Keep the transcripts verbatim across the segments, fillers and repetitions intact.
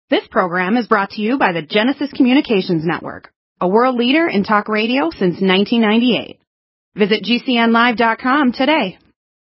This program is brought to you by the Genesis Communications Network, a world leader in talk radio since nineteen ninety-eight. Visit G C N live dot com today.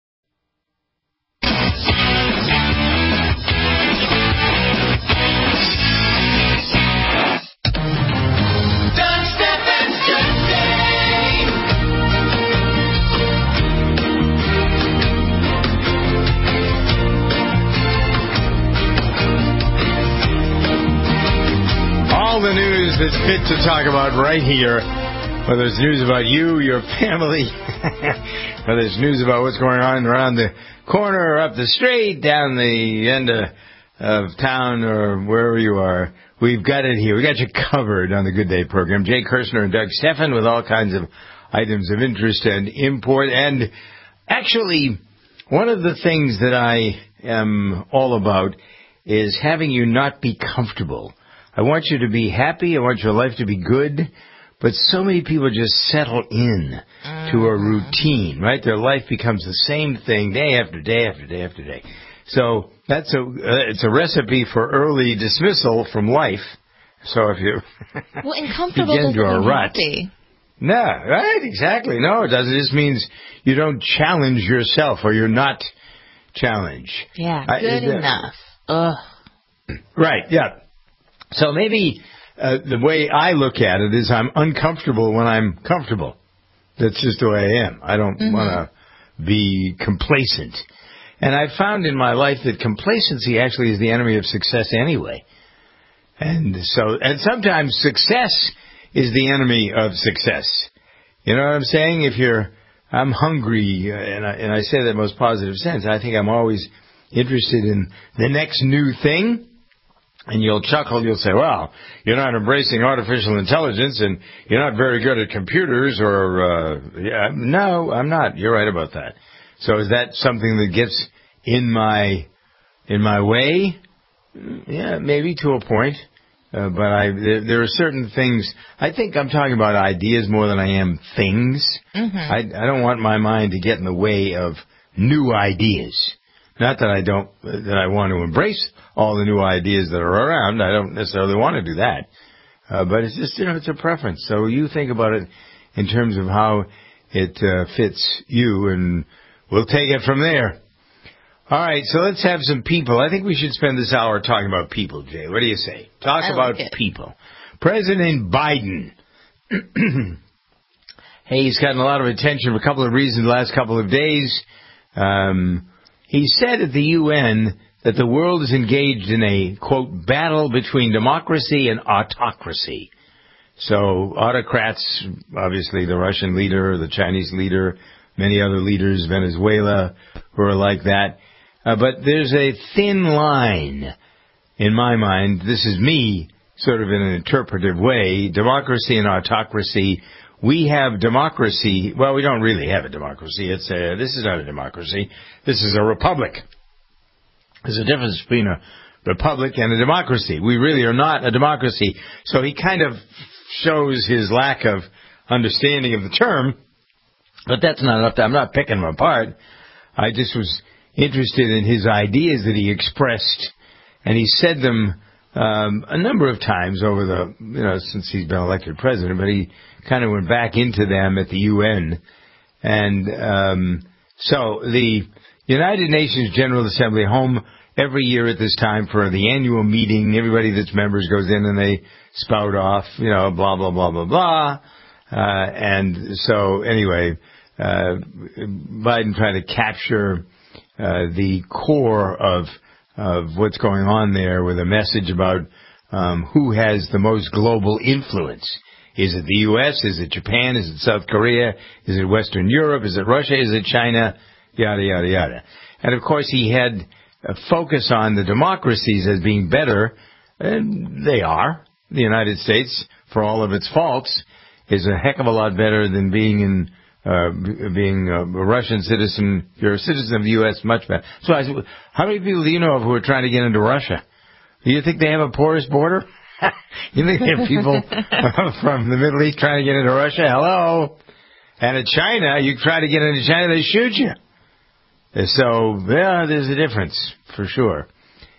All the news that's fit to talk about right here, whether it's news about you, your family, whether it's news about what's going on around the corner, up the street, down the end of, of town, or wherever you are, we've got it here. We got you covered on the Good Day program. Jay Kirshner and Doug Stephan with all kinds of items of interest and import. And actually, one of the things that I am all about is having you not be comfortable. I want you to be happy. I want your life to be good. But so many people just settle in mm-hmm. to a routine, right? Their life becomes the same thing day after day after day after day. So that's a uh, it's a recipe for early dismissal from life. So if you well, uncomfortable begin to a rut, happy. No, right? Exactly. No, it doesn't. It just means you don't challenge yourself, or you're not challenged. Yeah, good I, uh, enough. Ugh. Right. Yeah. So maybe uh, the way I look at it is I'm uncomfortable when I'm comfortable. That's just the way I am. I don't mm-hmm. want to be complacent. And I've found in my life that complacency actually is the enemy of success anyway. And so, and sometimes success is the enemy of success. You know what I'm saying? If you're, I'm hungry, and I, and I say that in the most positive sense. I think I'm always interested in the next new thing. And you'll chuckle, you'll say, well, you're not embracing artificial intelligence and you're not very good at computers or, uh, yeah, no, I'm not. You're right about that. So is that something that gets in my, in my way? Yeah, maybe to a point. Uh, but I, there, there are certain things, I think I'm talking about ideas more than I am things. Mm-hmm. I, I don't want my mind to get in the way of new ideas. Not that I don't, that I want to embrace all the new ideas that are around. I don't necessarily want to do that. Uh, but it's just, you know, it's a preference. So you think about it in terms of how it uh, fits you, and we'll take it from there. All right, so let's have some people. I think we should spend this hour talking about people, Jay. What do you say? Talk I about like people. President Biden. Hey, he's gotten a lot of attention for a couple of reasons the last couple of days. Um... He said at the U N that the world is engaged in a, quote, battle between democracy and autocracy. So autocrats, obviously the Russian leader, the Chinese leader, many other leaders, Venezuela, who are like that. Uh, but there's a thin line, in my mind, this is me, sort of in an interpretive way, democracy and autocracy. We have democracy. Well, we don't really have a democracy. It's a, this is not a democracy. This is a republic. There's a difference between a republic and a democracy. We really are not a democracy. So he kind of shows his lack of understanding of the term. But that's not enough. To, I'm not picking him apart. I just was interested in his ideas that he expressed. And he said them um, a number of times over the, you know, since he's been elected president. But he kind of went back into them at the U N. And um, so the United Nations General Assembly, home every year at this time for the annual meeting. Everybody that's members goes in and they spout off, you know, blah, blah, blah, blah, blah. Uh, and so anyway, uh, Biden tried to capture uh, the core of of what's going on there with a message about um, who has the most global influence. Is it the U S? Is it Japan? Is it South Korea? Is it Western Europe? Is it Russia? Is it China? Yada, yada, yada. And, of course, he had a focus on the democracies as being better, and they are. The United States, for all of its faults, is a heck of a lot better than being in uh, being a Russian citizen. If you're a citizen of the U S, much better. So I said, how many people do you know of who are trying to get into Russia? Do you think they have a porous border? You think they have people from the Middle East trying to get into Russia? Hello? And in China, you try to get into China, they shoot you. So, yeah, there's a difference, for sure.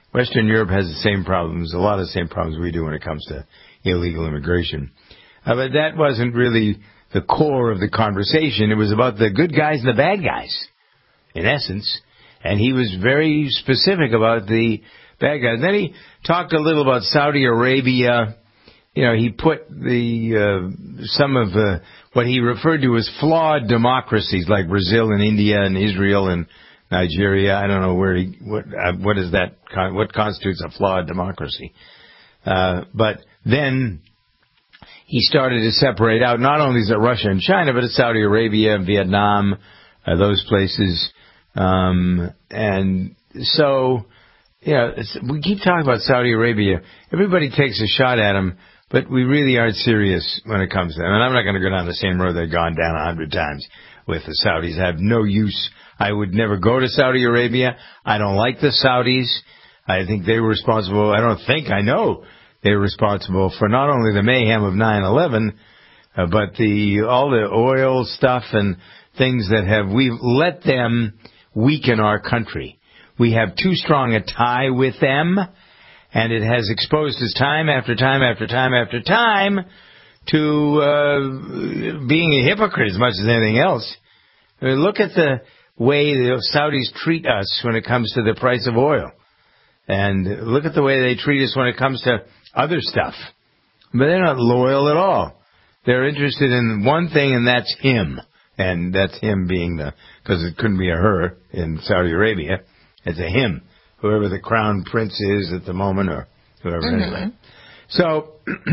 Western Europe has the same problems, a lot of the same problems we do when it comes to illegal immigration. Uh, but that wasn't really the core of the conversation. It was about the good guys and the bad guys, in essence. And he was very specific about the bad guys. Then he talked a little about Saudi Arabia. You know, he put the uh, some of uh, what he referred to as flawed democracies, like Brazil and India and Israel and Nigeria. I don't know where he what uh, what is that? What constitutes a flawed democracy? Uh, but then he started to separate out not only is it Russia and China, but it's Saudi Arabia and Vietnam, uh, those places. Um, and so, you know, it's, we keep talking about Saudi Arabia. Everybody takes a shot at them, but we really aren't serious when it comes to them. And I'm not going to go down the same road they've gone down a hundred times with the Saudis. I have no use. I would never go to Saudi Arabia. I don't like the Saudis. I think they were responsible. I don't think, I know they were responsible for not only the mayhem of nine eleven, uh, but the all the oil stuff and things that have, we've let them weaken our country. We have too strong a tie with them, and it has exposed us time after time after time after time to uh, being a hypocrite as much as anything else. I mean, look at the way the Saudis treat us when it comes to the price of oil. And look at the way they treat us when it comes to other stuff. But they're not loyal at all. They're interested in one thing, and that's him. And that's him being the, because it couldn't be a her in Saudi Arabia. It's a him, whoever the crown prince is at the moment, or whoever mm-hmm. anyway. So,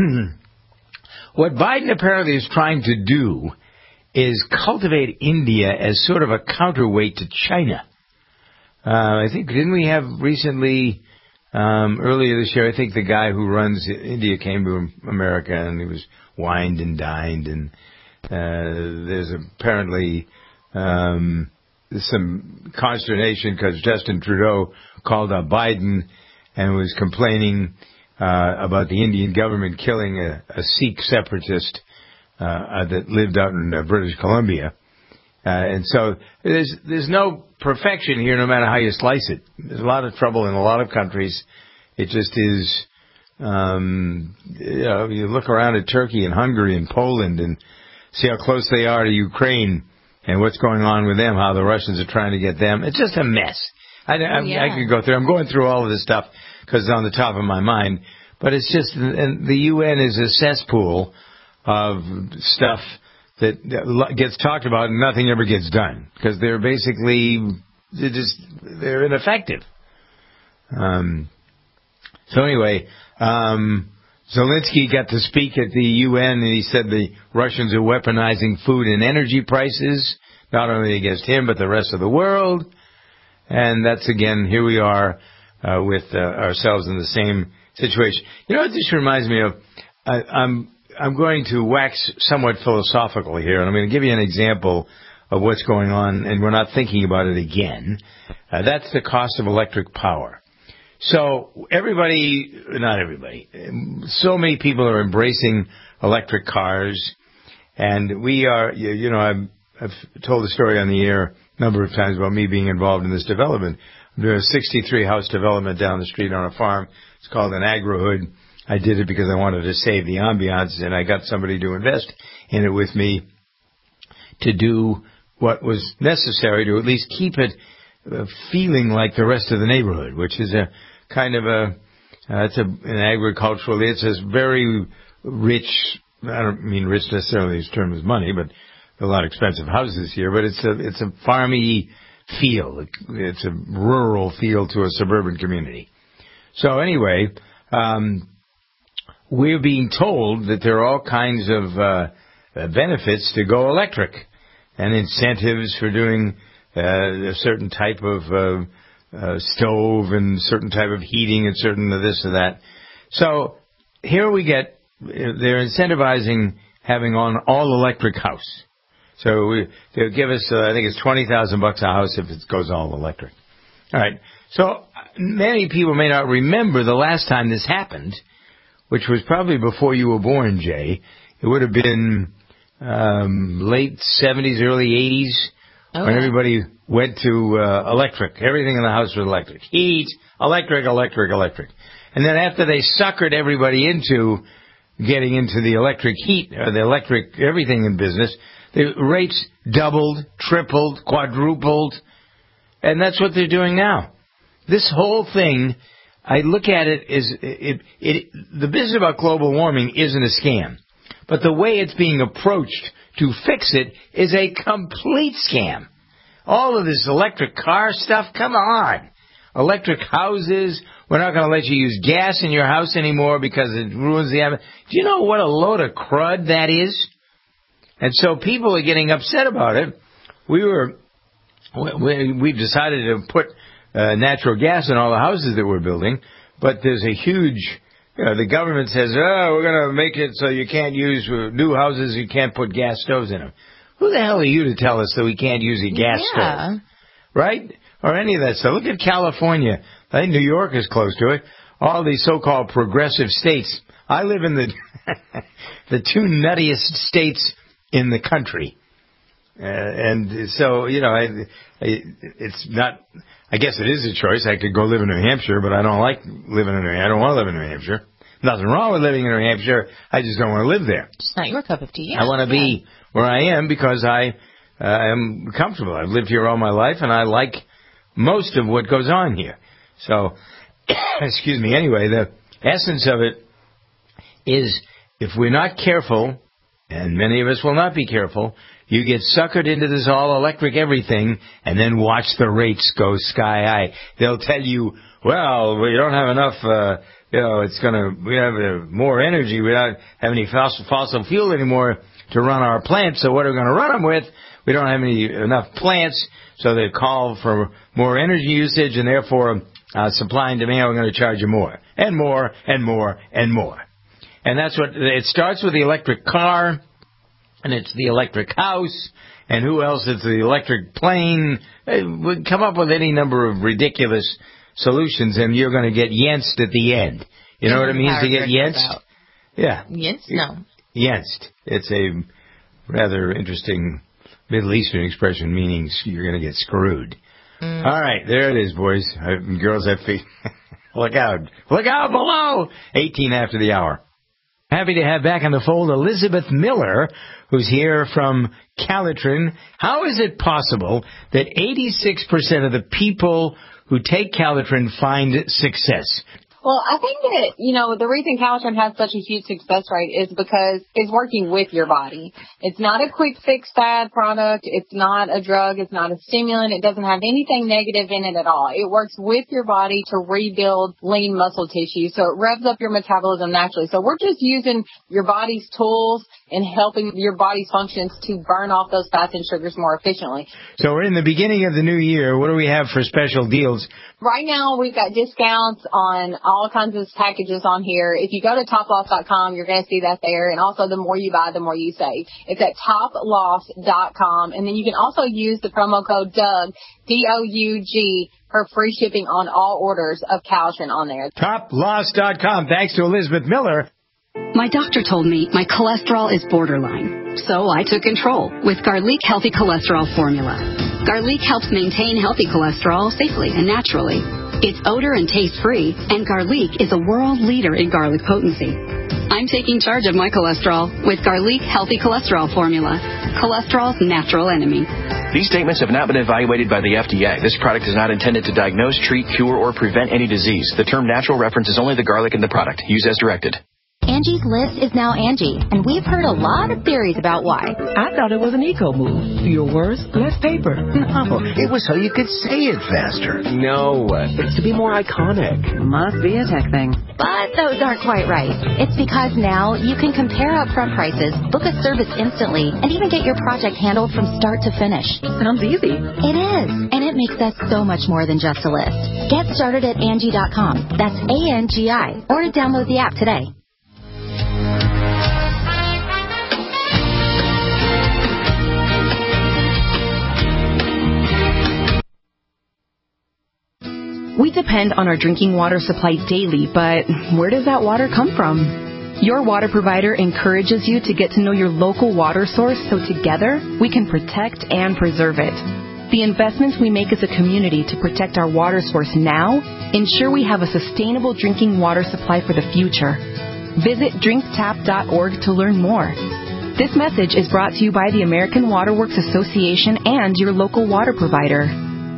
what Biden apparently is trying to do is cultivate India as sort of a counterweight to China. Uh, I think, didn't we have recently, um, earlier this year, I think the guy who runs India came to America and he was wined and dined, and uh, there's apparently um, some consternation because Justin Trudeau called up Biden and was complaining uh, about the Indian government killing a, a Sikh separatist uh, that lived out in uh, British Columbia. Uh, and so there's there's no perfection here, no matter how you slice it. There's a lot of trouble in a lot of countries. It just is, um, you know, you look around at Turkey and Hungary and Poland and see how close they are to Ukraine and what's going on with them, how the Russians are trying to get them. It's just a mess. I, I, oh, yeah. I could go through. I'm going through all of this stuff because it's on the top of my mind. But it's just, and the U N is a cesspool of stuff that gets talked about and nothing ever gets done because they're basically they're just they're ineffective. Um, so anyway, um, Zelensky got to speak at the U N and he said the Russians are weaponizing food and energy prices, not only against him but the rest of the world. And that's again, here we are uh, with uh, ourselves in the same situation. You know what this reminds me of? I, I'm I'm going to wax somewhat philosophical here, and I'm going to give you an example of what's going on, and we're not thinking about it again. Uh, that's the cost of electric power. So everybody, not everybody, so many people are embracing electric cars, and we are, you know, I've, I've told the story on the air a number of times about me being involved in this development. I'm doing a sixty-three house development down the street on a farm. It's called an agri-hood. I did it because I wanted to save the ambiance, and I got somebody to invest in it with me to do what was necessary to at least keep it uh, feeling like the rest of the neighborhood, which is a kind of a, uh, it's a, an agricultural, it's a very rich, I don't mean rich necessarily in terms of money, but a lot of expensive houses here, but it's a, it's a farmy feel. It's a rural feel to a suburban community. So anyway, um, we're being told that there are all kinds of uh, benefits to go electric and incentives for doing uh, a certain type of uh, uh, stove and certain type of heating and certain of this or that. So here we get, they're incentivizing having on all electric house. So we, they'll give us, uh, I think it's twenty thousand bucks a house if it goes all electric. All right. So many people may not remember the last time this happened, which was probably before you were born, Jay. It would have been um, late seventies, early eighties, Okay. when everybody went to uh, electric. Everything in the house was electric. Heat, electric, electric, electric. And then after they suckered everybody into getting into the electric heat, or the electric everything in business, the rates doubled, tripled, quadrupled, and that's what they're doing now. This whole thing, I look at it as, it, it, the business about global warming isn't a scam. But the way it's being approached to fix it is a complete scam. All of this electric car stuff, come on. Electric houses, we're not going to let you use gas in your house anymore because it ruins the atmosphere. Do you know what a load of crud that is? And so people are getting upset about it. We were, we, we've decided to put uh, natural gas in all the houses that we're building, but there's a huge, you know, the government says, oh, we're going to make it so you can't use uh, new houses, you can't put gas stoves in them. Who the hell are you to tell us that we can't use a gas yeah. stove? Right? Or any of that stuff. Look at California. I think New York is close to it. All these so-called progressive states. I live in the the two nuttiest states in the country. Uh, and so, you know, I, I, it's not, I guess it is a choice. I could go live in New Hampshire, but I don't like living in New Hampshire. I don't want to live in New Hampshire. Nothing wrong with living in New Hampshire. I just don't want to live there. It's not your cup of tea. Yeah. I want to yeah. be where I am because I uh, am comfortable. I've lived here all my life, and I like most of what goes on here. So, excuse me. Anyway, the essence of it is if we're not careful, and many of us will not be careful, you get suckered into this all-electric everything, and then watch the rates go sky-high. They'll tell you, well, we don't have enough, uh, you know, it's going to, we have uh, more energy. We don't have any fossil, fossil fuel anymore to run our plants, so what are we going to run them with? We don't have any enough plants, so they call for more energy usage, and therefore uh, supply and demand, we're going to charge you more, and more, and more, and more. And that's what, it starts with the electric car, and it's the electric house, and who else? It's the electric plane. We come up with any number of ridiculous solutions, and you're going to get yenst at the end. You know what it means to get yenst? Yeah. Yenst? No. Yenst. It's a rather interesting Middle Eastern expression meaning you're going to get screwed. Mm. All right, there it is, boys. Girls have feet. Look out. Look out below! eighteen after the hour. Happy to have back on the fold Elizabeth Miller, who's here from Calitrin. How is it possible that eighty-six percent of the people who take Calitrin find success? Well, I think that, you know, the reason Calitrin has such a huge success rate is because it's working with your body. It's not a quick fix fad product. It's not a drug. It's not a stimulant. It doesn't have anything negative in it at all. It works with your body to rebuild lean muscle tissue. So it revs up your metabolism naturally. So we're just using your body's tools and helping your body's functions to burn off those fats and sugars more efficiently. So we're in the beginning of the new year. What do we have for special deals? Right now, we've got discounts on all kinds of packages on here. If you go to top loss dot com, you're going to see that there. And also, the more you buy, the more you save. It's at top loss dot com. And then you can also use the promo code Doug, D O U G, for free shipping on all orders of Calitrin on there. top loss dot com. Thanks to Elizabeth Miller. My doctor told me my cholesterol is borderline, so I took control with Garlic Healthy Cholesterol Formula. Garlic helps maintain healthy cholesterol safely and naturally. It's odor and taste-free, and Garlic is a world leader in garlic potency. I'm taking charge of my cholesterol with Garlic Healthy Cholesterol Formula, cholesterol's natural enemy. These statements have not been evaluated by the F D A. This product is not intended to diagnose, treat, cure, or prevent any disease. The term natural references only the garlic in the product. Use as directed. Angie's List is now Angie, and we've heard a lot of theories about why. I thought it was an eco move. Fewer words, less paper. No, it was so you could say it faster. No, it's to be more iconic. Must be a tech thing. But those aren't quite right. It's because now you can compare upfront prices, book a service instantly, and even get your project handled from start to finish. Sounds easy. It is, and it makes us so much more than just a list. Get started at Angie dot com. That's A N G I. Or to download the app today. We depend on our drinking water supply daily, but where does that water come from? Your water provider encourages you to get to know your local water source so together we can protect and preserve it. The investments we make as a community to protect our water source now ensure we have a sustainable drinking water supply for the future. Visit drink tap dot org to learn more. This message is brought to you by the American Water Works Association and your local water provider.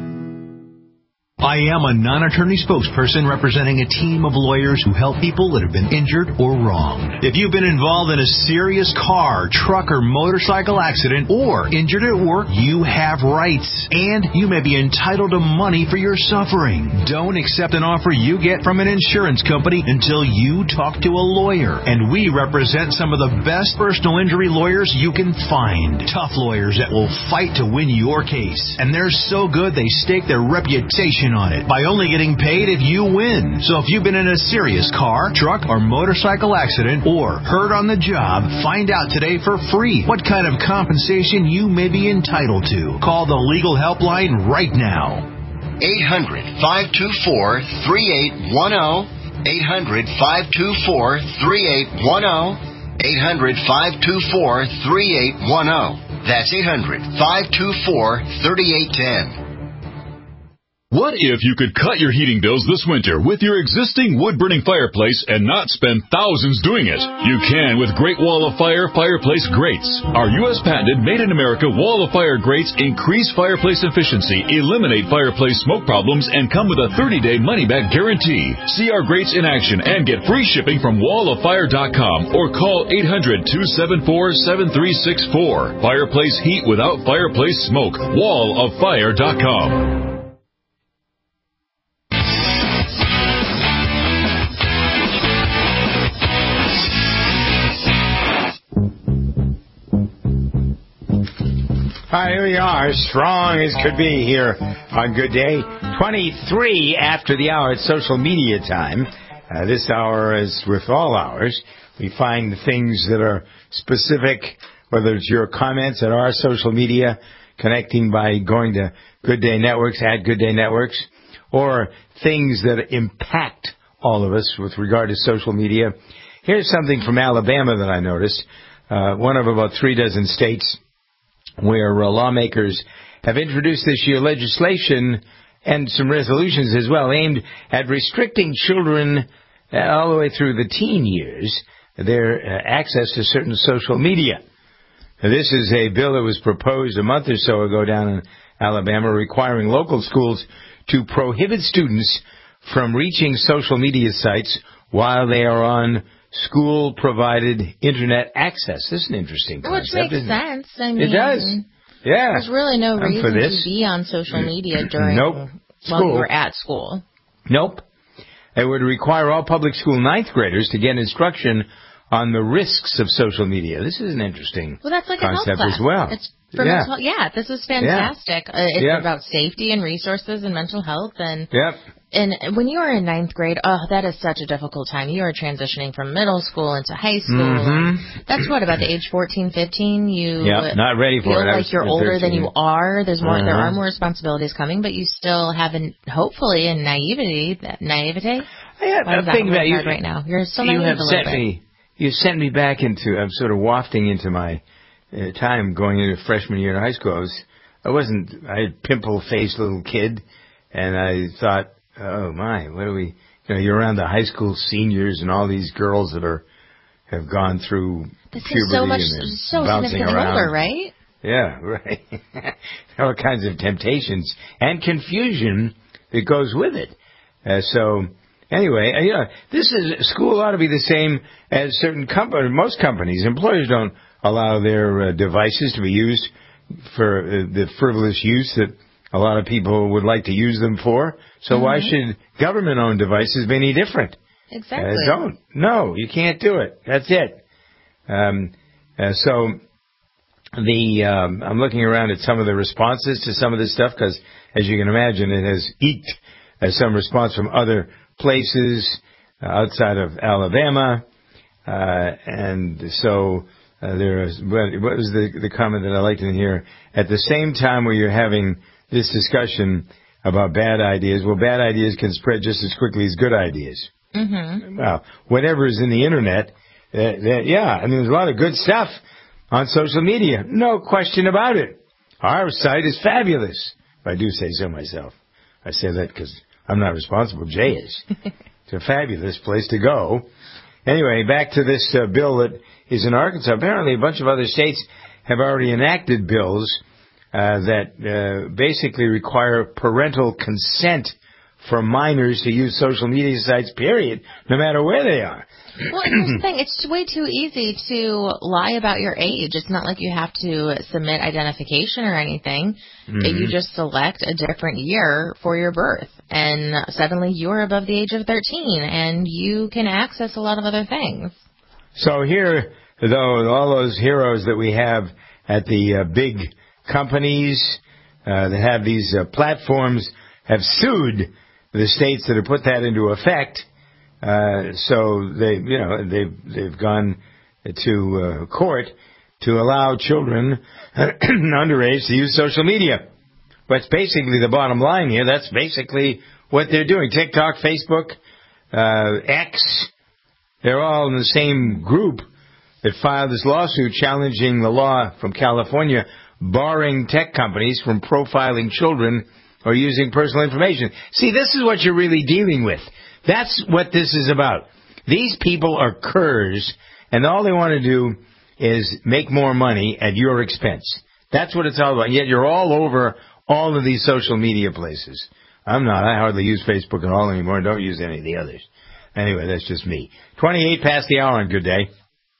I am a non-attorney spokesperson representing a team of lawyers who help people that have been injured or wronged. If you've been involved in a serious car, truck, or motorcycle accident or injured at work, you have rights, and you may be entitled to money for your suffering. Don't accept an offer you get from an insurance company until you talk to a lawyer, and we represent some of the best personal injury lawyers you can find. Tough lawyers that will fight to win your case, and they're so good they stake their reputation on it by only getting paid if you win. So if you've been in a serious car, truck, or motorcycle accident or hurt on the job, find out today for free what kind of compensation you may be entitled to. Call the legal helpline right now. eight hundred, five two four, three eight one zero. eight hundred, five two four, three eight one zero. eight hundred, five two four, three eight one zero. That's eight hundred, five two four, three eight one zero. What if you could cut your heating bills this winter with your existing wood-burning fireplace and not spend thousands doing it? You can with Great Wall of Fire fireplace grates. Our U S patented made-in-America Wall of Fire grates increase fireplace efficiency, eliminate fireplace smoke problems, and come with a thirty-day money-back guarantee. See our grates in action and get free shipping from wall of fire dot com or call eight hundred, two seven four, seven three six four. Fireplace heat without fireplace smoke. wall of fire dot com. Hi, here we are, strong as could be here on Good Day. twenty-three after the hour. It's social media time. Uh, this hour, as with all hours, we find things that are specific, whether it's your comments at our social media, connecting by going to Good Day Networks, at Good Day Networks, or things that impact all of us with regard to social media. Here's something from Alabama that I noticed. Uh, one of about three dozen states where uh, lawmakers have introduced this year legislation and some resolutions as well aimed at restricting children uh, all the way through the teen years, their uh, access to certain social media. Now, this is a bill that was proposed a month or so ago down in Alabama requiring local schools to prohibit students from reaching social media sites while they are on school-provided Internet access. This is an interesting concept. Which makes sense. I mean, it does. Yeah. There's really no I'm reason to be on social media during nope. while you were at school. Nope. It would require all public school ninth graders to get instruction on the risks of social media. This is an interesting well, that's like concept a health class. as well. It's for yeah. mental, yeah, this is fantastic. Yeah. Uh, it's yep. about safety and resources and mental health. And yep. and when you are in ninth grade, oh, that is such a difficult time. You are transitioning from middle school into high school. Mm-hmm. That's what, about the age fourteen, fifteen? You yep. not ready for feel it. like you're older than you are. There's more. Uh-huh. There are more responsibilities coming, but you still have, an, hopefully, a naivety. That naivete. Yeah, Why is that think about you right now. You're so you naive have a little sent bit. me. You sent me back into. I'm sort of wafting into my uh, time going into freshman year in high school. I was. I wasn't. I had pimple-faced little kid, and I thought, oh my, what are we? You know, you're around the high school seniors and all these girls that are have gone through this puberty is so much, and so bouncing significantly around. older, right? Yeah, right. All kinds of temptations and confusion that goes with it. Uh, so. Anyway, uh, yeah, this is school ought to be the same as certain companies. Most companies, employers don't allow their uh, devices to be used for uh, the frivolous use that a lot of people would like to use them for. So mm-hmm. why should government-owned devices be any different? Exactly. Uh, don't. No, you can't do it. That's it. Um, uh, so the um, I'm looking around at some of the responses to some of this stuff because, as you can imagine, it has eked uh, some response from other places uh, outside of Alabama, uh, and so uh, there is. What, what was the, the comment that I liked in here? At the same time where you're having this discussion about bad ideas, well, bad ideas can spread just as quickly as good ideas. Mm-hmm. Well, whatever is in the internet, uh, that, yeah, I mean, there's a lot of good stuff on social media, no question about it. Our site is fabulous. I do say so myself. I say that because I'm not responsible. Jay is. It's a fabulous place to go. Anyway, back to this uh, bill that is in Arkansas. Apparently, a bunch of other states have already enacted bills uh, that uh, basically require parental consent for minors to use social media sites, period, no matter where they are. Well, and here's the thing. It's way too easy to lie about your age. It's not like you have to submit identification or anything. Mm-hmm. You just select a different year for your birth, and suddenly you're above the age of thirteen, and you can access a lot of other things. So here, though, all those heroes that we have at the uh, big companies uh, that have these uh, platforms have sued the states that have put that into effect. Uh, so they, you know, they've they've gone to uh, court to allow children underage to use social media. But basically, the bottom line here, that's basically what they're doing. TikTok, Facebook, uh, X, they're all in the same group that filed this lawsuit challenging the law from California barring tech companies from profiling children or using personal information. See, this is what you're really dealing with. That's what this is about. These people are curs, and all they want to do is make more money at your expense. That's what it's all about. Yet you're all over all of these social media places. I'm not. I hardly use Facebook at all anymore. I don't use any of the others. Anyway, that's just me. twenty-eight past the hour on Good Day.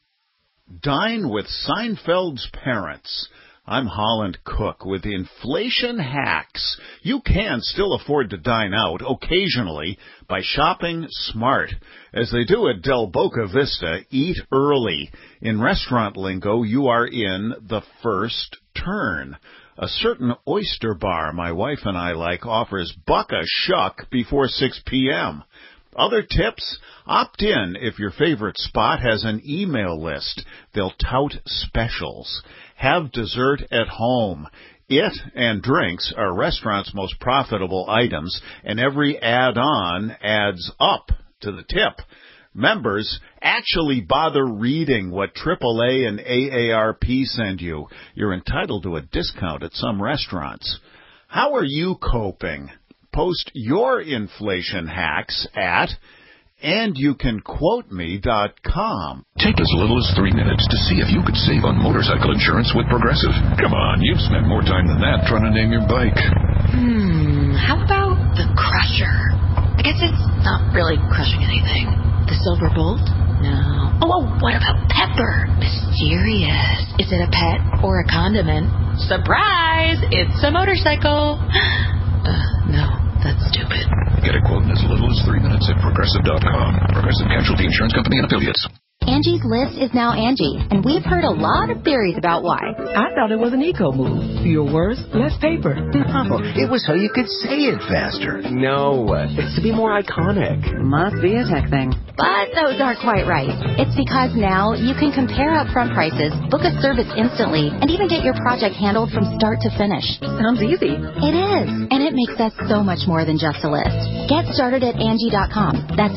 Dine with Seinfeld's parents. I'm Holland Cook with Inflation Hacks. You can still afford to dine out occasionally by shopping smart. As they do at Del Boca Vista, eat early. In restaurant lingo, you are in the first turn. A certain oyster bar my wife and I like offers buck a shuck before six p.m. Other tips? Opt in if your favorite spot has an email list. They'll tout specials. Have dessert at home. It and drinks are restaurants' most profitable items, and every add-on adds up to the tip. Members actually bother reading what triple A and A A R P send you. You're entitled to a discount at some restaurants. How are you coping? Post your inflation hacks at and you can quote me dot com. Take as little as three minutes to see if you could save on motorcycle insurance with Progressive. Come on, you've spent more time than that trying to name your bike. Hmm, how about the Crusher? I guess it's not really crushing anything. The Silver Bolt? No. Oh, oh, what about Pepper? Mysterious. Is it a pet or a condiment? Surprise! It's a motorcycle. uh, no. That's stupid. Get a quote in as little as three minutes at Progressive dot com. Progressive Casualty Insurance Company and Affiliates. Angie's List is now Angie, and we've heard a lot of theories about why. I thought it was an eco move. Fewer words, less paper. No, it was so you could say it faster. No, it's to be more iconic. Must be a tech thing. But those aren't quite right. It's because now you can compare upfront prices, book a service instantly, and even get your project handled from start to finish. Sounds easy. It is, and it makes us so much more than just a list. Get started at Angie dot com. That's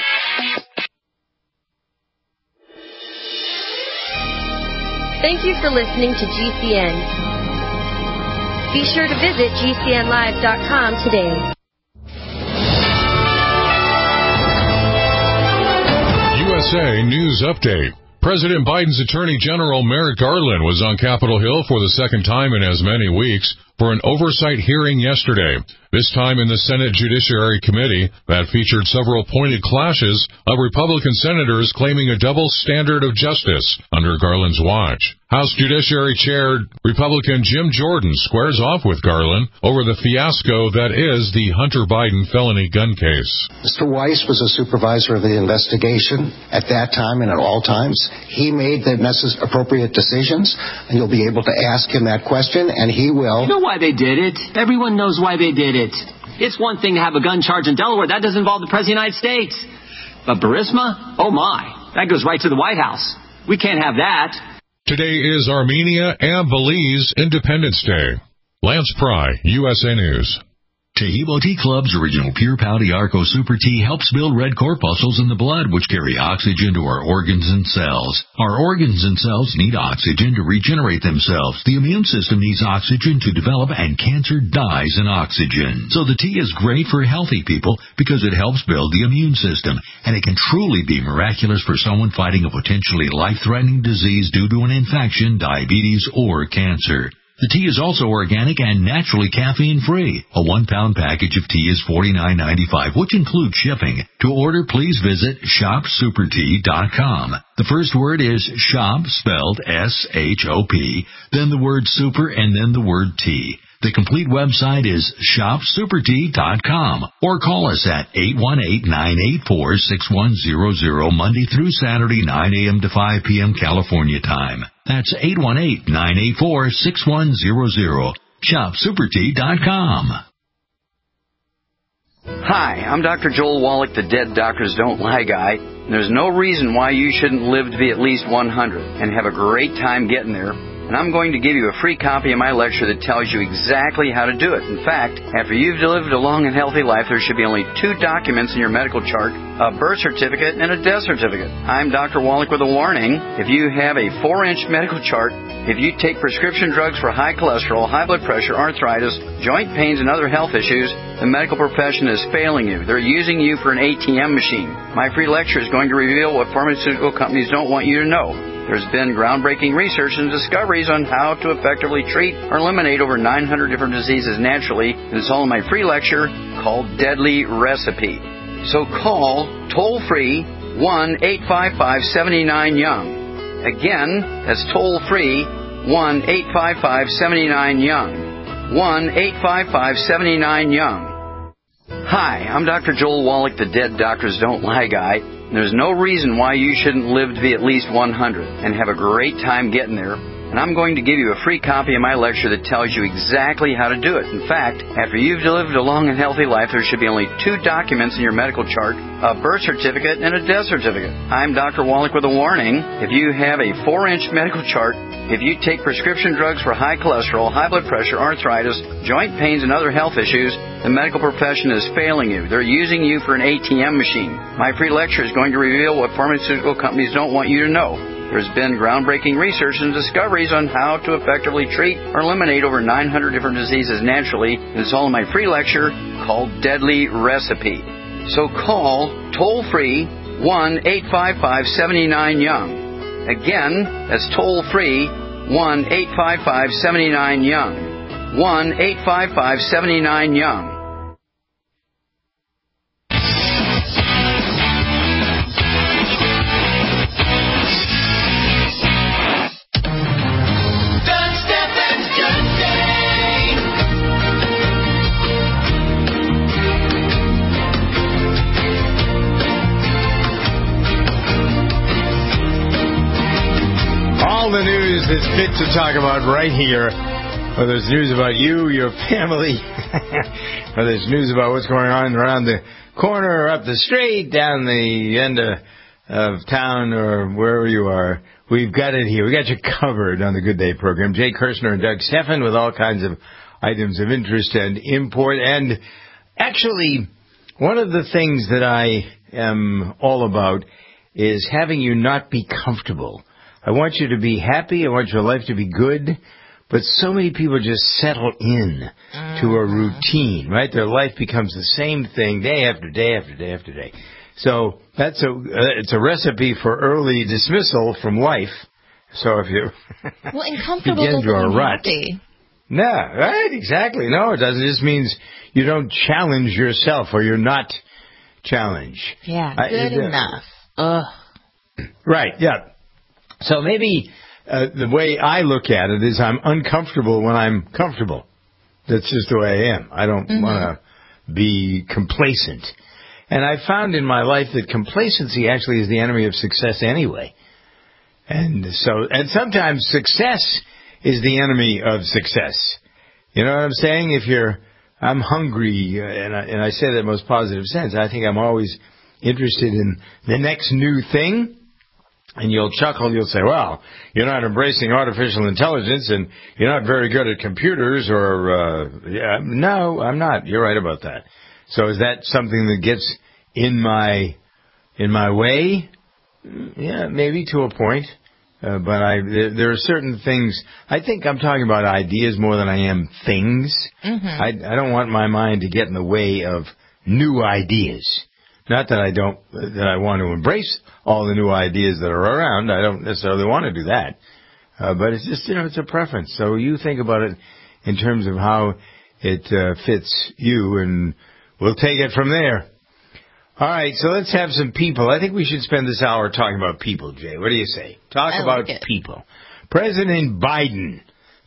Thank you for listening to G C N. Be sure to visit G C N live dot com today. U S A News Update. President Biden's Attorney General Merrick Garland was on Capitol Hill for the second time in as many weeks for an oversight hearing yesterday, this time in the Senate Judiciary Committee that featured several pointed clashes of Republican senators claiming a double standard of justice under Garland's watch. House Judiciary Chair Republican Jim Jordan squares off with Garland over the fiasco that is the Hunter Biden felony gun case. Mister Weiss was a supervisor of the investigation at that time and at all times. He made the necessary appropriate decisions, and you'll be able to ask him that question, and he will. You know why they did it? Everyone knows why they did it. It's one thing to have a gun charge in Delaware. That doesn't involve the President of the United States. But Burisma? Oh, my. That goes right to the White House. We can't have that. Today is Armenia and Belize Independence Day. Lance Pry, U S A News. Taheebo Tea Club's original Pure Pouty Arco Super Tea helps build red corpuscles in the blood, which carry oxygen to our organs and cells. Our organs and cells need oxygen to regenerate themselves. The immune system needs oxygen to develop, and cancer dies in oxygen. So the tea is great for healthy people because it helps build the immune system, and it can truly be miraculous for someone fighting a potentially life-threatening disease due to an infection, diabetes, or cancer. The tea is also organic and naturally caffeine-free. A one-pound package of tea is forty-nine ninety-five, which includes shipping. To order, please visit shop super tea dot com. The first word is shop, spelled S H O P, then the word super, and then the word tea. The complete website is shop super tea dot com, or call us at eight one eight, nine eight four, six one zero zero Monday through Saturday, nine a.m. to five p.m. California time. That's eight one eight, nine eight four, six one zero zero. shop super tea dot com. Hi, I'm Doctor Joel Wallach, the Dead Doctors Don't Lie guy. And there's no reason why you shouldn't live to be at least one hundred and have a great time getting there. And I'm going to give you a free copy of my lecture that tells you exactly how to do it. In fact, after you've lived a long and healthy life, there should be only two documents in your medical chart, a birth certificate and a death certificate. I'm Doctor Wallach with a warning. If you have a four-inch medical chart, if you take prescription drugs for high cholesterol, high blood pressure, arthritis, joint pains, and other health issues, the medical profession is failing you. They're using you for an A T M machine. My free lecture is going to reveal what pharmaceutical companies don't want you to know. There's been groundbreaking research and discoveries on how to effectively treat or eliminate over nine hundred different diseases naturally, and it's all in my free lecture called Deadly Recipe. So call toll-free one eight five five, seven nine Young. Again, that's toll-free one eight five five, seven nine Young. one eight five five, seven nine Young. Hi, I'm Doctor Joel Wallach, the Dead Doctors Don't Lie guy. There's no reason why you shouldn't live to be at least one hundred and have a great time getting there. And I'm going to give you a free copy of my lecture that tells you exactly how to do it. In fact, after you've lived a long and healthy life, there should be only two documents in your medical chart, a birth certificate and a death certificate. I'm Doctor Wallach with a warning. If you have a four-inch medical chart, if you take prescription drugs for high cholesterol, high blood pressure, arthritis, joint pains, and other health issues, the medical profession is failing you. They're using you for an A T M machine. My free lecture is going to reveal what pharmaceutical companies don't want you to know. There's been groundbreaking research and discoveries on how to effectively treat or eliminate over nine hundred different diseases naturally, and it's all in my free lecture called Deadly Recipe. So call toll-free one eight five five, seven nine Young. Again, that's toll-free one eight five five, seven nine Young. one eight five five, seven nine Young. All the news that's fit to talk about right here. Whether it's news about you, your family, whether it's news about what's going on around the corner, up the street, down the end of, of town, or wherever you are, we've got it here. We got you covered on the Good Day program. Jay Kirshner and Doug Steffen with all kinds of items of interest and import. And actually, one of the things that I am all about is having you not be comfortable. I want you to be happy. I want your life to be good. But so many people just settle in to a routine, right? Their life becomes the same thing day after day after day after day. So that's a uh, it's a recipe for early dismissal from life. So if you well, uncomfortable begin doesn't to a mean rut, happy. No, right? Exactly. No, it doesn't. It just means you don't challenge yourself, or you're not challenged. Yeah, I, good uh, enough. Ugh. Right. Yeah. So maybe uh, the way I look at it is I'm uncomfortable when I'm comfortable. That's just the way I am. I don't mm-hmm. want to be complacent. And I found in my life that complacency actually is the enemy of success anyway. And so, and sometimes success is the enemy of success. You know what I'm saying? If you're, I'm hungry, and I, and I say that in the most positive sense. I think I'm always interested in the next new thing. And you'll chuckle, you'll say, well, you're not embracing artificial intelligence and you're not very good at computers or, uh, yeah, no, I'm not. You're right about that. So is that something that gets in my, in my way? Yeah, maybe to a point. Uh, but I, there, there are certain things, I think I'm talking about ideas more than I am things. Mm-hmm. I, I don't want my mind to get in the way of new ideas. Not that I don't, that I want to embrace all the new ideas that are around. I don't necessarily want to do that. Uh, but it's just, you know, it's a preference. So you think about it in terms of how it uh, fits you, and we'll take it from there. All right, so let's have some people. I think we should spend this hour talking about people, Jay. What do you say? Talk I about like people. President Biden.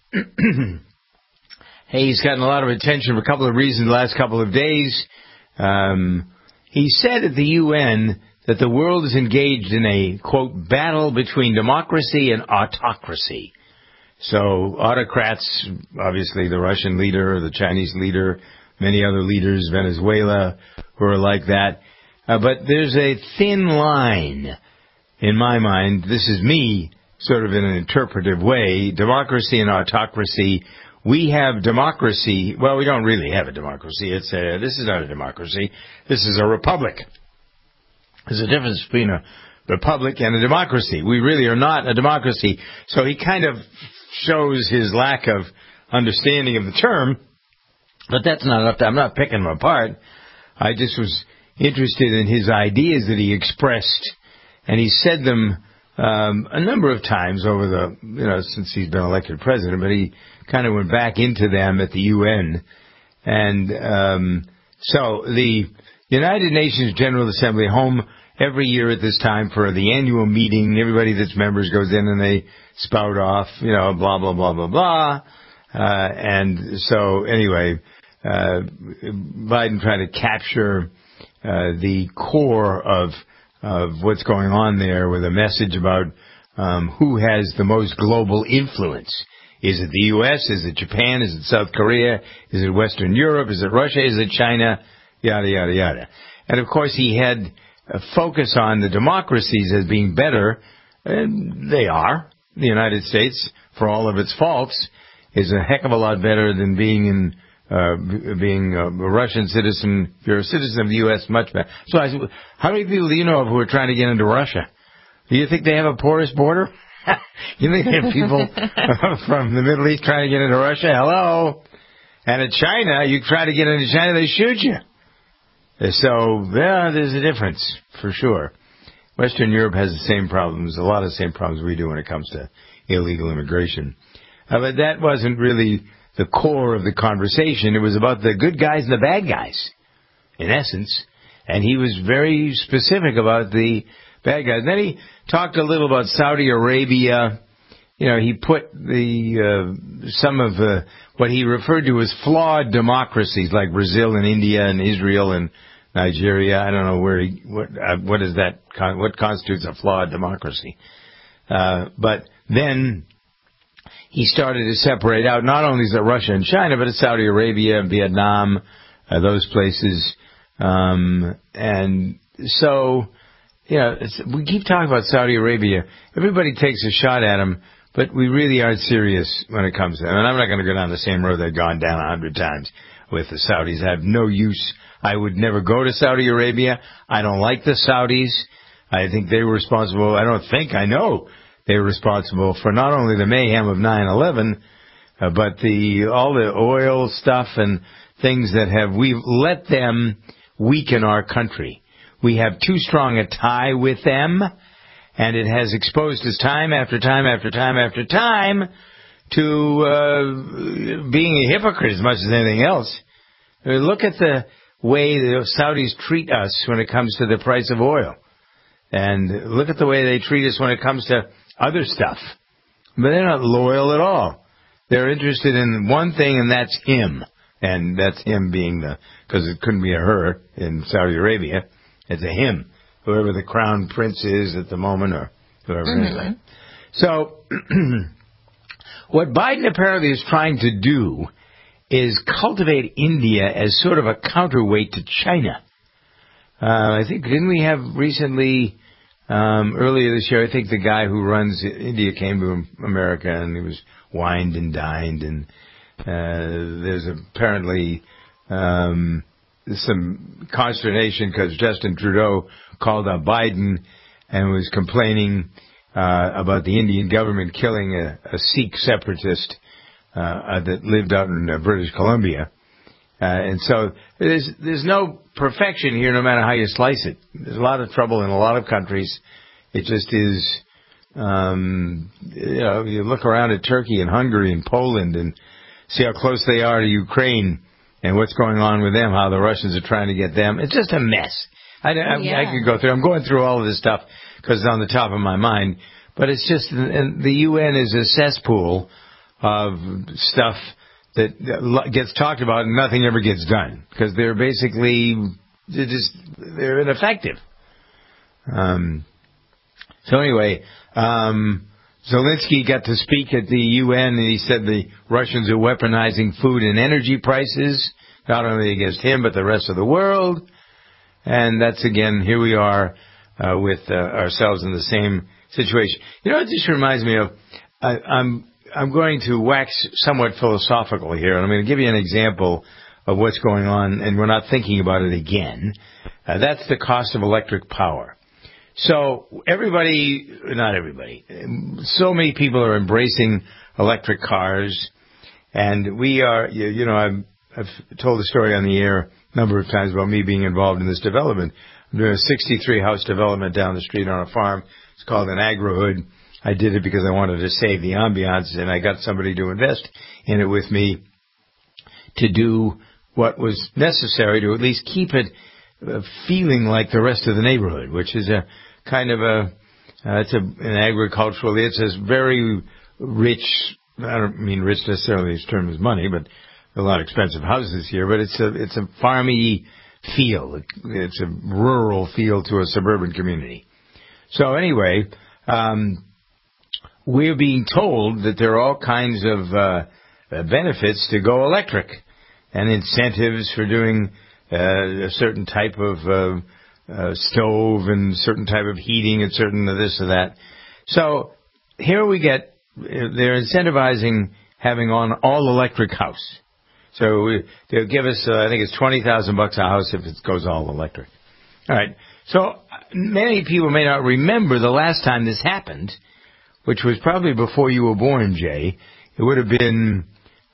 Hey, he's gotten a lot of attention for a couple of reasons the last couple of days. Um, he said at the U N that the world is engaged in a, quote, battle between democracy and autocracy. So autocrats, obviously the Russian leader, the Chinese leader, many other leaders, Venezuela, who are like that. Uh, but there's a thin line, in my mind, this is me, sort of in an interpretive way, democracy and autocracy. We have democracy, well, we don't really have a democracy. It's a, this is not a democracy. This is a republic. There's a difference between a republic and a democracy. We really are not a democracy. So he kind of shows his lack of understanding of the term, but that's not enough. To, I'm not picking him apart. I just was interested in his ideas that he expressed, and he said them um, a number of times over the, you know, since he's been elected president, but he kind of went back into them at the U N. And um, so the United Nations General Assembly, home every year at this time for the annual meeting. Everybody that's members goes in and they spout off, you know, blah, blah, blah, blah, blah. Uh, and so anyway, uh, Biden tried to capture uh, the core of of what's going on there with a message about um, who has the most global influence. Is it the U S? Is it Japan? Is it South Korea? Is it Western Europe? Is it Russia? Is it China? Yada, yada, yada. And, of course, he had a focus on the democracies as being better, and they are. The United States, for all of its faults, is a heck of a lot better than being in uh, being a Russian citizen. If you're a citizen of the U S, much better. So I said, how many people do you know of who are trying to get into Russia? Do you think they have a porous border? You think they have people from the Middle East trying to get into Russia? Hello? And at China, you try to get into China, they shoot you. So, yeah, there's a difference, for sure. Western Europe has the same problems, a lot of the same problems we do when it comes to illegal immigration. Uh, but that wasn't really the core of the conversation. It was about the good guys and the bad guys, in essence. And he was very specific about the bad guys. Then he talked a little about Saudi Arabia. You know, he put the uh, some of uh, what he referred to as flawed democracies, like Brazil and India and Israel and Nigeria. I don't know where he, what uh, what is that? What constitutes a flawed democracy? Uh, but then he started to separate out not only is it Russia and China, but it's Saudi Arabia and Vietnam, uh, those places, um, and so. You know, it's, we keep talking about Saudi Arabia. Everybody takes a shot at them, but we really aren't serious when it comes to them. And I'm not going to go down the same road they've gone down a hundred times with the Saudis. I have no use. I would never go to Saudi Arabia. I don't like the Saudis. I think they were responsible. I don't think, I know they were responsible for not only the mayhem of nine eleven, uh, but the all the oil stuff and things that have, we've let them weaken our country. We have too strong a tie with them, and it has exposed us time after time after time after time to uh, being a hypocrite as much as anything else. I mean, look at the way the Saudis treat us when it comes to the price of oil. And look at the way they treat us when it comes to other stuff. But they're not loyal at all. They're interested in one thing, and that's him. And that's him being the, because it couldn't be a her in Saudi Arabia. It's a him, whoever the crown prince is at the moment, or whoever. Mm-hmm. Anyway. So, what Biden apparently is trying to do is cultivate India as sort of a counterweight to China. Uh, I think, didn't we have recently Um, earlier this year, I think the guy who runs India came to America, and he was wined and dined, and uh, there's apparently um, some consternation because Justin Trudeau called up Biden and was complaining uh, about the Indian government killing a, a Sikh separatist uh, uh, that lived out in uh, British Columbia. Uh, and so there's there's no perfection here, no matter how you slice it. There's a lot of trouble in a lot of countries. It just is, um, you know, you look around at Turkey and Hungary and Poland and see how close they are to Ukraine and what's going on with them, how the Russians are trying to get them. It's just a mess. I, I, yeah. I could go through. I'm going through all of this stuff because it's on the top of my mind. But it's just, and the U N is a cesspool of stuff that gets talked about and nothing ever gets done because they're basically they're just they're ineffective. Um, so anyway, um, Zelensky got to speak at the U N and he said the Russians are weaponizing food and energy prices, not only against him but the rest of the world. And that's again, here we are uh, with uh, ourselves in the same situation. You know, it just reminds me of I, I'm. I'm going to wax somewhat philosophical here, and I'm going to give you an example of what's going on, and we're not thinking about it again. Uh, that's the cost of electric power. So everybody, not everybody, so many people are embracing electric cars, and we are, you, you know, I've, I've told the story on the air a number of times about me being involved in this development. I'm doing a sixty-three house development down the street on a farm. It's called an agri-hood. I did it because I wanted to save the ambiance, and I got somebody to invest in it with me to do what was necessary to at least keep it uh, feeling like the rest of the neighborhood, which is a kind of a, uh, it's a, an agricultural, it's a very rich, I don't mean rich necessarily as term as money, but a lot of expensive houses here, but it's a, it's a farmy feel. It's a rural feel to a suburban community. So anyway, um, we're being told that there are all kinds of uh, benefits to go electric and incentives for doing uh, a certain type of uh, uh, stove and certain type of heating and certain of this or that. So here we get, they're incentivizing having on all electric house. So we, they'll give us, uh, I think it's twenty thousand bucks a house if it goes all electric. All right. So many people may not remember the last time this happened, which was probably before you were born, Jay. It would have been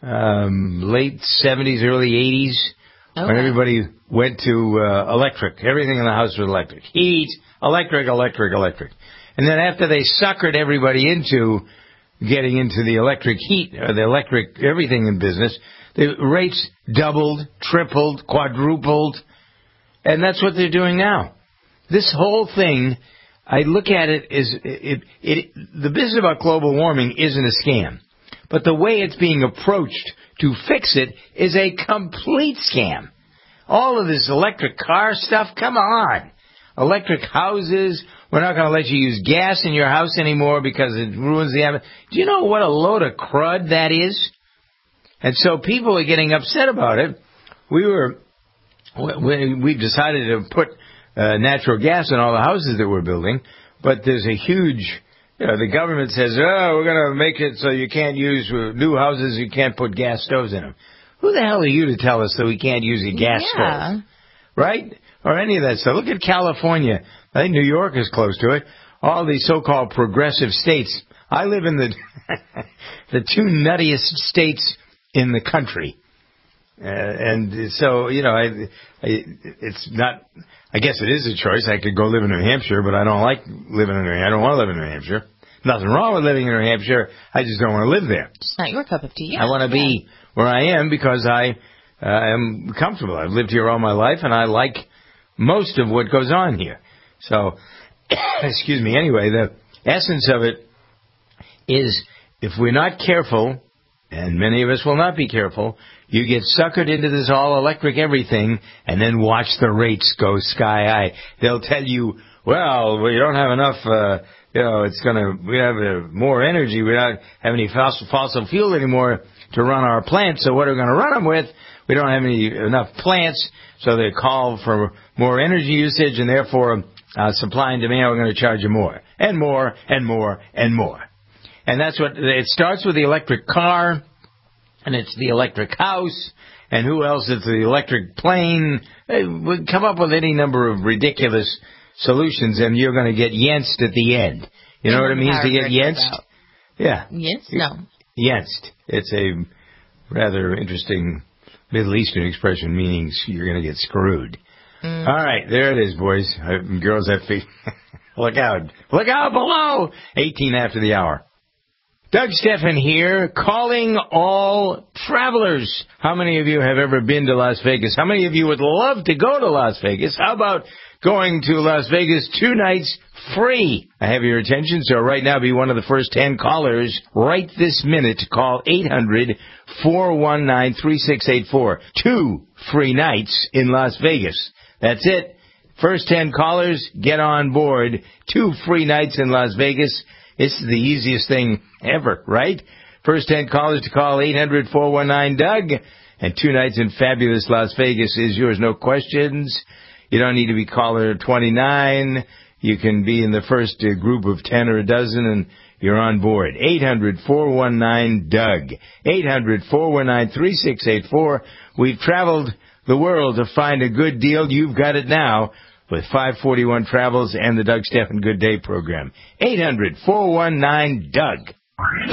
um, late seventies, early eighties, okay, when everybody went to uh, electric. Everything in the house was electric. Heat, electric, electric, electric. And then after they suckered everybody into getting into the electric heat, or the electric everything in business, the rates doubled, tripled, quadrupled, and that's what they're doing now. This whole thing, I look at it as it, it, it, the business about global warming isn't a scam, but the way it's being approached to fix it is a complete scam. All of this electric car stuff, come on. Electric houses, we're not going to let you use gas in your house anymore because it ruins the atmosphere. Do you know what a load of crud that is? And so people are getting upset about it. We were, we, we decided to put Uh, natural gas in all the houses that we're building, but there's a huge, you know, the government says, oh, we're going to make it so you can't use uh, new houses, you can't put gas stoves in them. Who the hell are you to tell us that we can't use a gas yeah. stove? Right? Or any of that stuff. Look at California. I think New York is close to it. All these so-called progressive states. I live in the the two nuttiest states in the country. Uh, and so, you know, I, I, it's not, I guess it is a choice. I could go live in New Hampshire, but I don't like living in New Hampshire. I don't want to live in New Hampshire. Nothing wrong with living in New Hampshire. I just don't want to live there. It's not your cup of tea. I want to yeah. be where I am because I uh, am comfortable. I've lived here all my life, and I like most of what goes on here. So, excuse me. Anyway, the essence of it is if we're not careful, and many of us will not be careful, you get suckered into this all-electric everything, and then watch the rates go sky-high. They'll tell you, well, we don't have enough, uh, you know, it's going to, we have uh, more energy. We don't have any fossil, fossil fuel anymore to run our plants, so what are we going to run them with? We don't have any enough plants, so they call for more energy usage, and therefore uh, supply and demand, we're going to charge you more and more and more and more. And that's what it starts with the electric car, and it's the electric house, and who else? It's the electric plane. We come up with any number of ridiculous solutions, and you're going to get yenst at the end. You know what it means to get yenst? Yeah. Yenst? No. Yenst. It's a rather interesting Middle Eastern expression meaning you're going to get screwed. Mm. All right, there it is, boys. Girls have feet. Look out. Look out below. eighteen after the hour. Doug Stephan here, calling all travelers. How many of you have ever been to Las Vegas? How many of you would love to go to Las Vegas? How about going to Las Vegas two nights free? I have your attention, so right now be one of the first ten callers right this minute to call eight hundred, four one nine, three six eight four. Two free nights in Las Vegas. That's it. First ten callers, get on board. Two free nights in Las Vegas. This is the easiest thing ever, right? First ten callers to call eight hundred, four one nine, Doug. And two nights in fabulous Las Vegas is yours, no questions. You don't need to be caller twenty-nine. You can be in the first uh, group of ten or a dozen, and you're on board. eight hundred, four one nine, Doug. eight hundred, four one nine, three six eight four. We've traveled the world to find a good deal. You've got it now with five forty-one Travels and the Doug Stephan Good Day program. eight hundred, four one nine, Doug. Oh,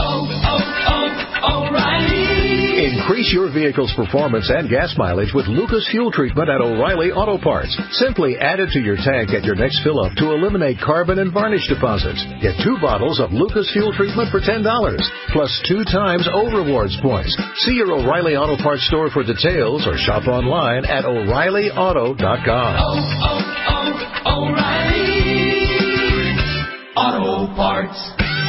oh, oh, O'Reilly. Increase your vehicle's performance and gas mileage with Lucas Fuel Treatment at O'Reilly Auto Parts. Simply add it to your tank at your next fill-up to eliminate carbon and varnish deposits. Get two bottles of Lucas Fuel Treatment for ten dollars, plus two times O Rewards points. See your O'Reilly Auto Parts store for details or shop online at O'Reilly Auto dot com. Oh, oh, oh, O'Reilly Auto Parts.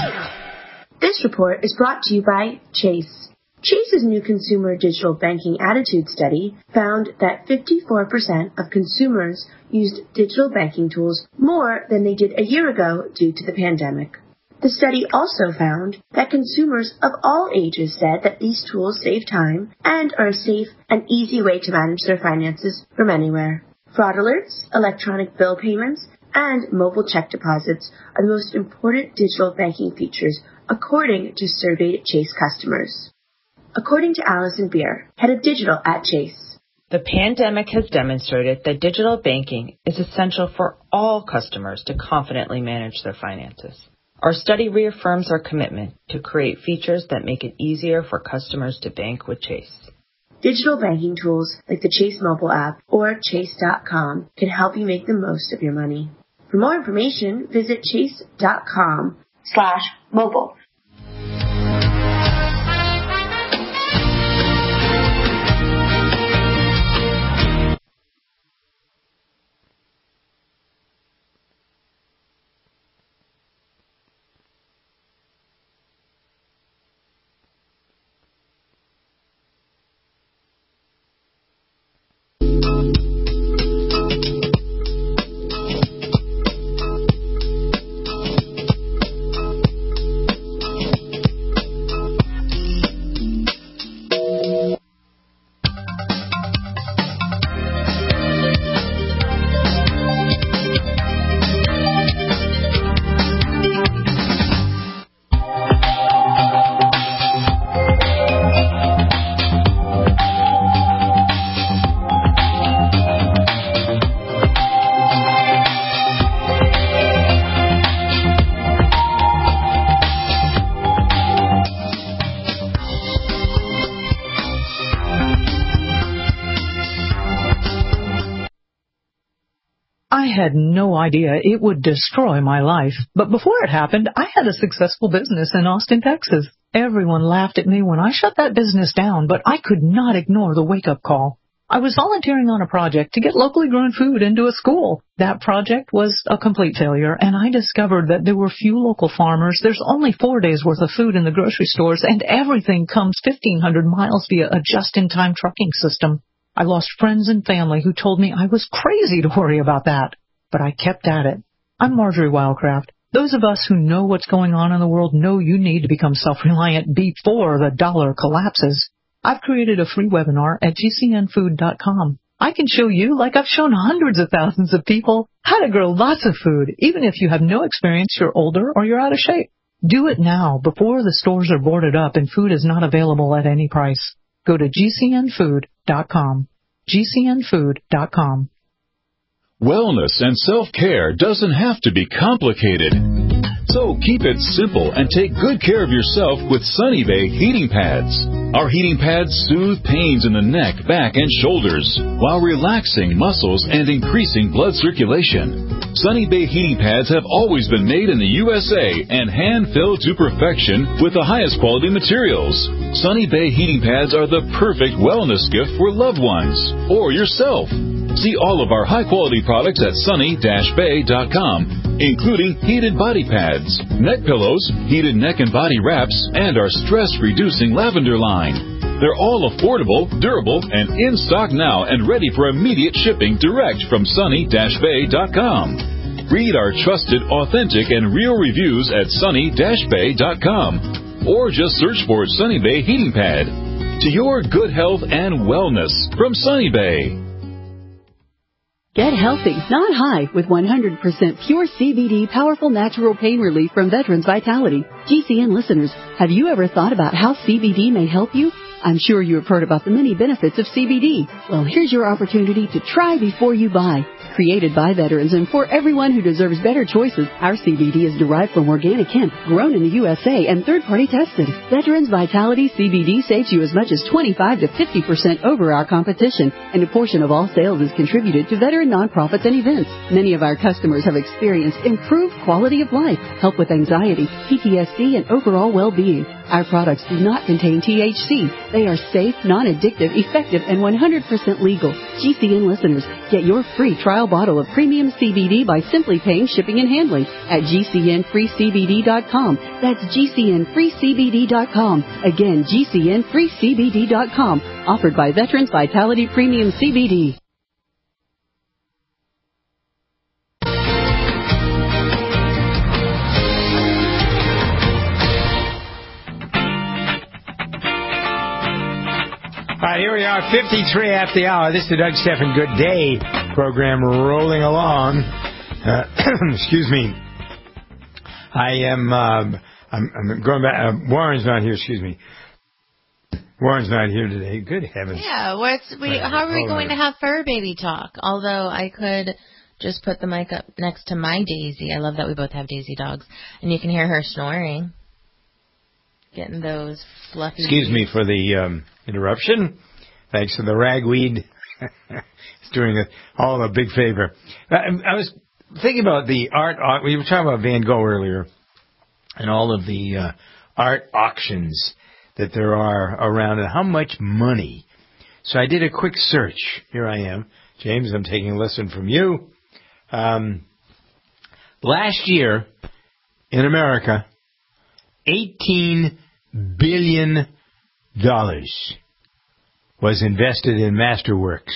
This report is brought to you by Chase. Chase's new consumer digital banking attitude study found that fifty-four percent of consumers used digital banking tools more than they did a year ago due to the pandemic. The study also found that consumers of all ages said that these tools save time and are a safe and easy way to manage their finances from anywhere. Fraud alerts, electronic bill payments, and mobile check deposits are the most important digital banking features according to surveyed Chase customers. According to Allison Beer, head of digital at Chase. The pandemic has demonstrated that digital banking is essential for all customers to confidently manage their finances. Our study reaffirms our commitment to create features that make it easier for customers to bank with Chase. Digital banking tools like the Chase mobile app or chase dot com can help you make the most of your money. For more information, visit chase dot com slash mobile. I had no idea it would destroy my life. But before it happened, I had a successful business in Austin, Texas. Everyone laughed at me when I shut that business down, but I could not ignore the wake-up call. I was volunteering on a project to get locally grown food into a school. That project was a complete failure, and I discovered that there were few local farmers. There's only four days' worth of food in the grocery stores, and everything comes fifteen hundred miles via a just-in-time trucking system. I lost friends and family who told me I was crazy to worry about that. But I kept at it. I'm Marjorie Wildcraft. Those of us who know what's going on in the world know you need to become self-reliant before the dollar collapses. I've created a free webinar at G C N food dot com. I can show you, like I've shown hundreds of thousands of people, how to grow lots of food, even if you have no experience, you're older, or you're out of shape. Do it now, before the stores are boarded up and food is not available at any price. Go to G C N food dot com. G C N food dot com. Wellness and self-care doesn't have to be complicated. So keep it simple and take good care of yourself with Sunny Bay heating pads. Our heating pads soothe pains in the neck, back, and shoulders while relaxing muscles and increasing blood circulation. Sunny Bay heating pads have always been made in the U S A and hand-filled to perfection with the highest quality materials. Sunny Bay heating pads are the perfect wellness gift for loved ones or yourself. See all of our high-quality products at sunny dash bay dot com, including heated body pads, neck pillows, heated neck and body wraps, and our stress-reducing lavender line. They're all affordable, durable, and in stock now and ready for immediate shipping direct from sunny dash bay dot com. Read our trusted, authentic, and real reviews at sunny dash bay dot com, or just search for Sunny Bay Heating Pad. To your good health and wellness from Sunny Bay. Get healthy, not high, with one hundred percent pure C B D powerful natural pain relief from Veterans Vitality. G C N listeners, have you ever thought about how C B D may help you? I'm sure you have heard about the many benefits of C B D. Well, here's your opportunity to try before you buy. Created by veterans and for everyone who deserves better choices, our C B D is derived from organic hemp, grown in the U S A and third-party tested. Veterans Vitality C B D saves you as much as twenty-five to fifty percent over our competition, and a portion of all sales is contributed to veteran nonprofits and events. Many of our customers have experienced improved quality of life, help with anxiety, P T S D, and overall well-being. Our products do not contain T H C. They are safe, non-addictive, effective, and one hundred percent legal. G C N listeners, get your free trial bottle of premium C B D by simply paying shipping and handling at G C N free C B D dot com. That's G C N free C B D dot com. Again, G C N free C B D dot com. Offered by Veterans Vitality Premium C B D. All right, here we are, fifty-three after the hour. This is the Doug Stephan Good Day program rolling along. Uh, excuse me. I am, uh, I'm, I'm going back. Uh, Warren's not here, excuse me. Warren's not here today. Good heavens. Yeah, what's, we, how are we going to have fur baby talk? Although I could just put the mic up next to my Daisy. I love that we both have Daisy dogs. And you can hear her snoring. Getting those fluffy... Excuse me for the um, interruption. Thanks to the ragweed. It's doing a, all a big favor. I, I was thinking about the art... We were talking about Van Gogh earlier and all of the uh, art auctions that there are around and how much money. So I did a quick search. Here I am. James, I'm taking a lesson from you. Um, last year in America, eighteen billion dollars was invested in masterworks.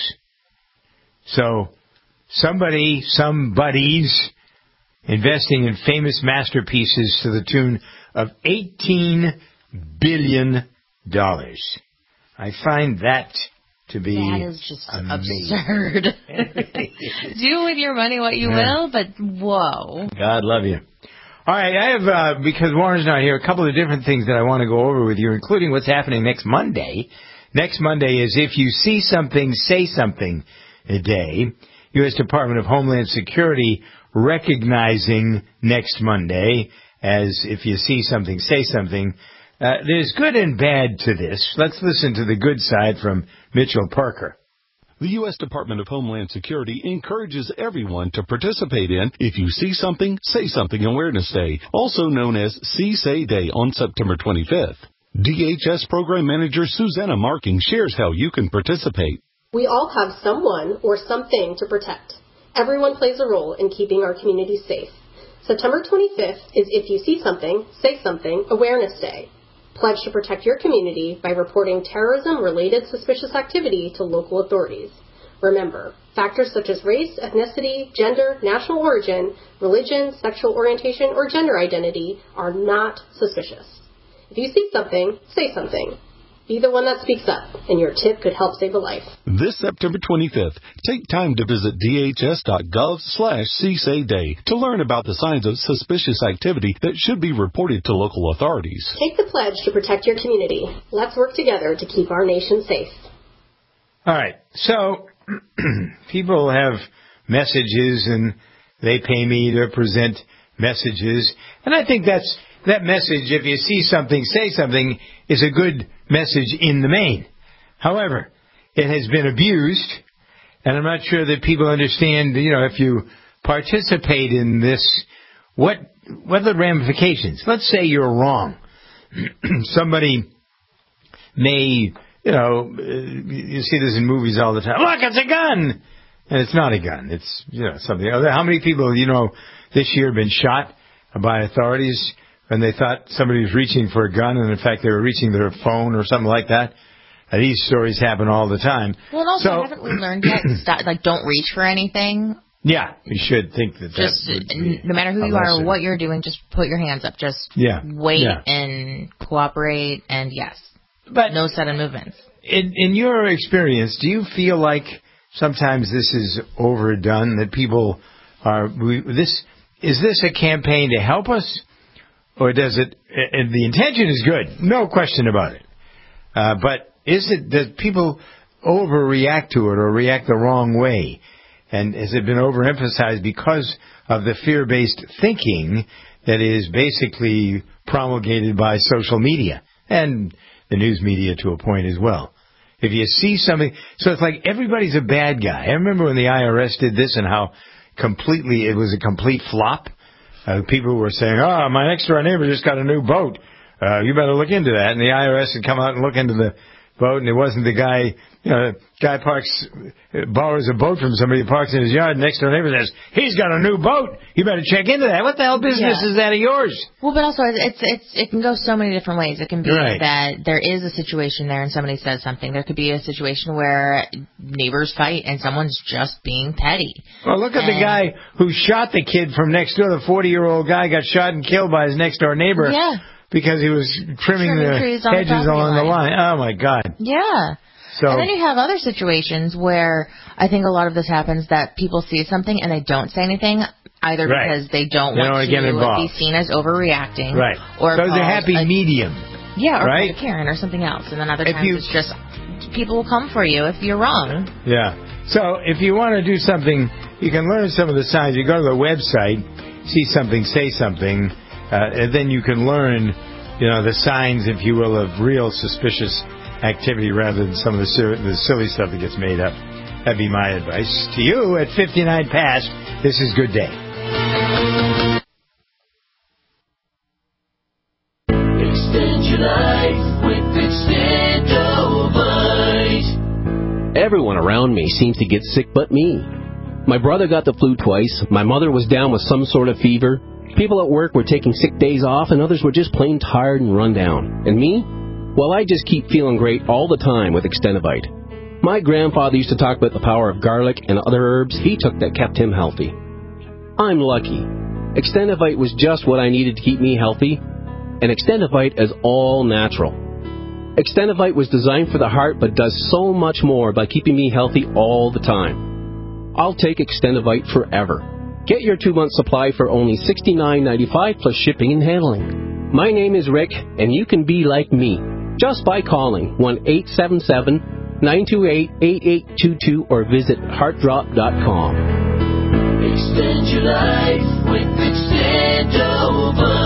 So somebody, somebody's investing in famous masterpieces to the tune of eighteen billion dollars. I find that to be That is just amazing. absurd. Do with your money what you will, but whoa. God love you. All right, I have, uh, because Warren's not here, a couple of different things that I want to go over with you, including what's happening next Monday. Next Monday is If You See Something, Say Something a day. U S Department of Homeland Security recognizing next Monday as If You See Something, Say Something. Uh, there's good and bad to this. Let's listen to the good side from Mitchell Parker. The U S Department of Homeland Security encourages everyone to participate in If You See Something, Say Something Awareness Day, also known as See Say Day on September twenty-fifth. D H S Program Manager Susanna Marking shares how you can participate. We all have someone or something to protect. Everyone plays a role in keeping our community safe. September twenty-fifth is If You See Something, Say Something Awareness Day. Pledge to protect your community by reporting terrorism-related suspicious activity to local authorities. Remember, factors such as race, ethnicity, gender, national origin, religion, sexual orientation, or gender identity are not suspicious. If you see something, say something. Be the one that speaks up, and your tip could help save a life. This September twenty-fifth, take time to visit dhs.gov slash csayday to learn about the signs of suspicious activity that should be reported to local authorities. Take the pledge to protect your community. Let's work together to keep our nation safe. All right. So people have messages, and they pay me to present messages. And I think that's that message, if you see something, say something, is a good message in the main. However, it has been abused, and I'm not sure that people understand, you know, if you participate in this, what what are the ramifications? Let's say you're wrong. Somebody may, you know, you see this in movies all the time. Look, it's a gun! And it's not a gun. It's, you know, something. How many people, you know, this year have been shot by authorities and they thought somebody was reaching for a gun, and in fact they were reaching their phone or something like that? And these stories happen all the time. Well, and also, so, haven't we learned yet? Stop, like, don't reach for anything. Yeah, you should think that. Just that would be no matter who you are or what you're doing, just put your hands up. Just yeah. wait yeah. and cooperate, and yes, but no sudden movements. In, in your experience, do you feel like sometimes this is overdone? That people are we, this is this a campaign to help us, or does it? And the intention is good, no question about it. Uh, but is it that people overreact to it or react the wrong way? And has it been overemphasized because of the fear-based thinking that is basically promulgated by social media and the news media to a point as well? If you see something, so it's like everybody's a bad guy. I remember when the I R S did this and how completely, it was a complete flop. Uh, people were saying, oh, my next door neighbor just got a new boat. Uh, you better look into that. And the I R S had come out and look into the boat, and it wasn't the guy, you know, guy parks, borrows a boat from somebody, parks in his yard, next door neighbor says, he's got a new boat. You better check into that. What the hell business yeah. is that of yours? Well, but also, it's it's it can go so many different ways. It can be right. that there is a situation there and somebody says something. There could be a situation where neighbors fight and someone's just being petty. Well, look at and the guy who shot the kid from next door. The forty-year-old guy got shot and killed by his next-door neighbor. Yeah. Because he was trimming, trimming the hedges on along the, the line. Oh, my God. Yeah. So, and then you have other situations where I think a lot of this happens that people see something and they don't say anything, either right. because they don't they want don't to be seen as overreacting. Right. Or so it's a happy a, medium. Yeah, or right? a Karen or something else. And then other if times you, it's just people will come for you if you're wrong. Yeah. So if you want to do something, you can learn some of the signs. You go to the website, see something, say something, uh, and then you can learn, you know, the signs, if you will, of real suspicious activity rather than some of the, the silly stuff that gets made up. That'd be my advice to you at fifty-nine past. This is Good Day. Extend your life with Extendovite. Everyone around me seems to get sick but me. My brother got the flu twice. My mother was down with some sort of fever. People at work were taking sick days off, and others were just plain tired and run down. And me? Well, I just keep feeling great all the time with Extendovite. My grandfather used to talk about the power of garlic and other herbs he took that kept him healthy. I'm lucky. Extendovite was just what I needed to keep me healthy, and Extendovite is all natural. Extendovite was designed for the heart but does so much more by keeping me healthy all the time. I'll take Extendovite forever. Get your two-month supply for only sixty-nine ninety-five plus shipping and handling. My name is Rick, and you can be like me just by calling one eight seven seven, nine two eight, eight eight two two or visit heart drop dot com. Extend your life with Extendovite.